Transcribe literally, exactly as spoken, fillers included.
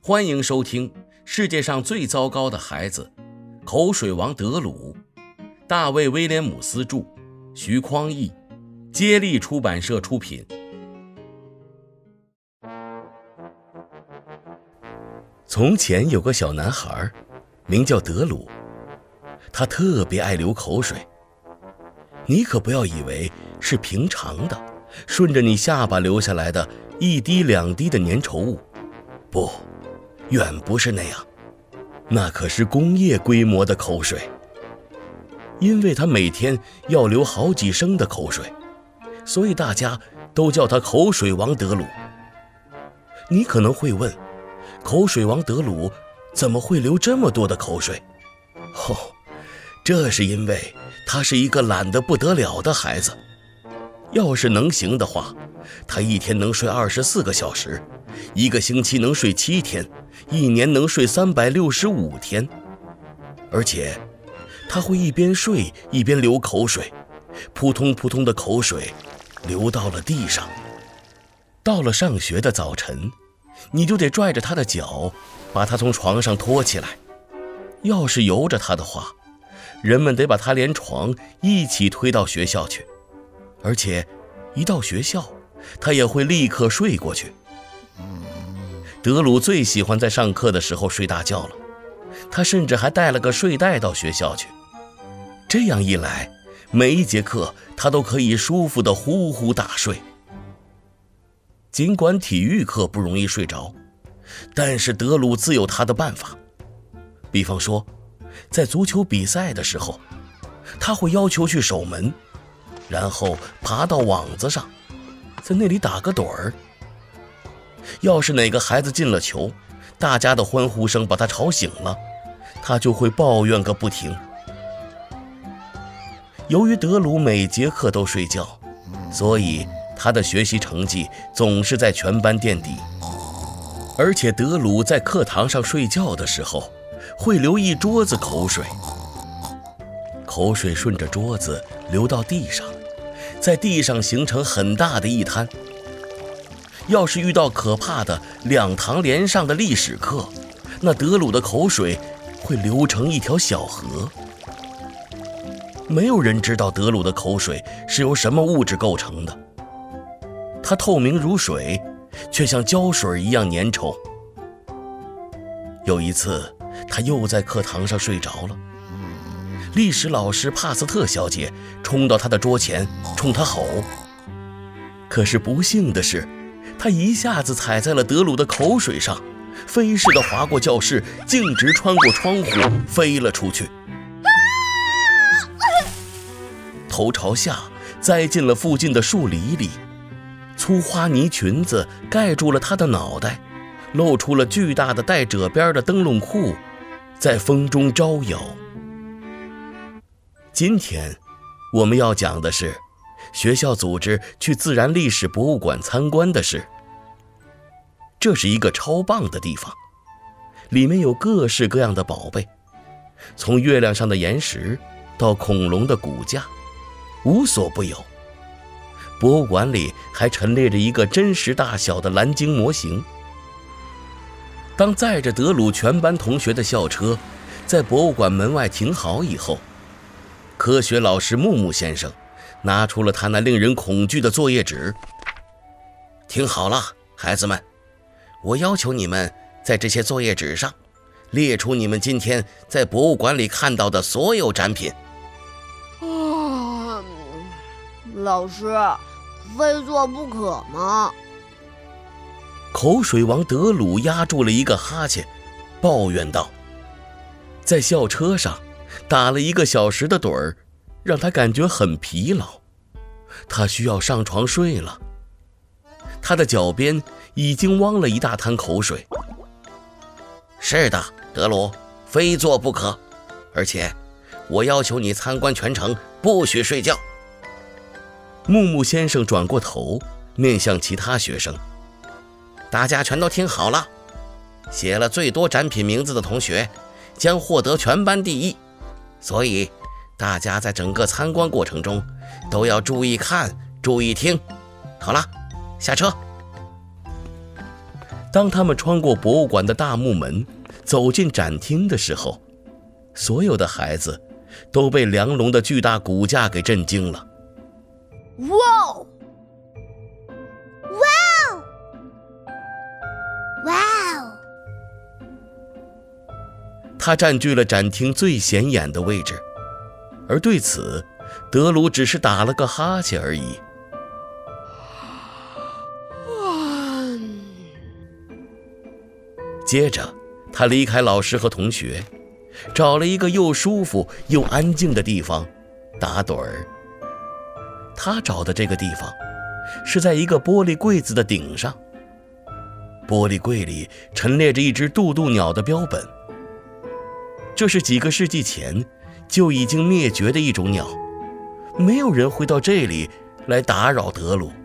欢迎收听世界上最糟糕的孩子，口水王德鲁，大卫·威廉姆斯著，徐匡译，接力出版社出品。从前有个小男孩，名叫德鲁，他特别爱流口水。你可不要以为是平常的，顺着你下巴流下来的一滴两滴的粘稠物，不，远不是那样，那可是工业规模的口水。因为他每天要流好几升的口水，所以大家都叫他口水王德鲁。你可能会问，口水王德鲁怎么会流这么多的口水？哦，这是因为他是一个懒得不得了的孩子。要是能行的话，他一天能睡二十四个小时，一个星期能睡七天，一年能睡三百六十五天。而且他会一边睡一边流口水，扑通扑通的口水流到了地上。到了上学的早晨，你就得拽着他的脚，把他从床上拖起来。要是由着他的话，人们得把他连床一起推到学校去。而且一到学校，他也会立刻睡过去。德鲁最喜欢在上课的时候睡大觉了，他甚至还带了个睡袋到学校去。这样一来，每一节课他都可以舒服地呼呼大睡。尽管体育课不容易睡着，但是德鲁自有他的办法。比方说，在足球比赛的时候，他会要求去守门，然后爬到网子上，在那里打个盹儿。要是哪个孩子进了球，大家的欢呼声把他吵醒了，他就会抱怨个不停。由于德鲁每节课都睡觉，所以他的学习成绩总是在全班垫底。而且德鲁在课堂上睡觉的时候，会流一桌子口水，口水顺着桌子流到地上，在地上形成很大的一滩。要是遇到可怕的两堂连上的历史课，那德鲁的口水会流成一条小河。没有人知道德鲁的口水是由什么物质构成的，它透明如水，却像胶水一样粘稠。有一次，他又在课堂上睡着了，历史老师帕斯特小姐冲到他的桌前，冲他吼。可是不幸的是，他一下子踩在了德鲁的口水上，飞似的划过教室，径直穿过窗户飞了出去，头朝下栽进了附近的树林里。粗花呢裙子盖住了他的脑袋，露出了巨大的带褶边的灯笼裤，在风中招摇。今天我们要讲的是学校组织去自然历史博物馆参观的事。这是一个超棒的地方，里面有各式各样的宝贝，从月亮上的岩石到恐龙的骨架，无所不有。博物馆里还陈列着一个真实大小的蓝鲸模型。当载着德鲁全班同学的校车在博物馆门外停好以后，科学老师木木先生拿出了他那令人恐惧的作业纸。听好了，孩子们，我要求你们在这些作业纸上列出你们今天在博物馆里看到的所有展品。 啊，老师，非做不可吗？ 口水王德鲁压住了一个哈欠，抱怨道。在校车上打了一个小时的盹儿，让他感觉很疲劳，他需要上床睡了。他的脚边已经汪了一大滩口水。是的，德鲁，非做不可，而且我要求你参观全程不许睡觉。木木先生转过头面向其他学生，大家全都听好了，写了最多展品名字的同学将获得全班第一，所以大家在整个参观过程中都要注意看，注意听。好了，下车。 当他们穿过博物馆的大木门，走进展厅的时候，所有的孩子都被梁龙的巨大骨架给震惊了。 哇哦！ 哇哦！哇哦！ 他占据了展厅最显眼的位置，而对此，德鲁只是打了个哈欠而已。接着，他离开老师和同学，找了一个又舒服又安静的地方打盹儿。他找的这个地方是在一个玻璃柜子的顶上，玻璃柜里陈列着一只渡渡鸟的标本。这是几个世纪前就已经灭绝的一种鸟，没有人会到这里来打扰德鲁。